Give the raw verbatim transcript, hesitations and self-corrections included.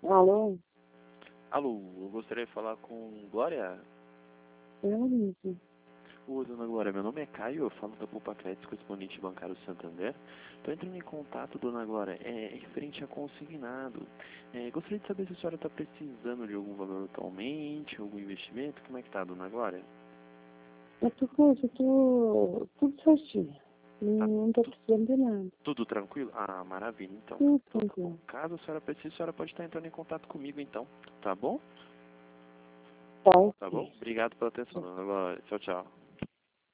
Alô? Alô, eu gostaria de falar com Glória. Eu mesmo. Ô, dona Glória, meu nome é Caio, eu falo da Poupa Crédito, correspondente bancário Santander. Estou entrando em contato, dona Glória, é, é referente a consignado. É, gostaria de saber se a senhora está precisando de algum valor atualmente, algum investimento. Como é que tá, dona Glória? Eu tô com isso, eu tô tudo certinho. Não, Tá não tô tu- precisando de nada. tudo tranquilo? Ah, maravilha, então. Tudo Então tá bom. tranquilo. Caso a senhora precise, a senhora pode estar entrando em contato comigo, então. Tá bom? Tá, Tá bom? ok. Obrigado pela atenção, dona Glória. Tchau, tchau.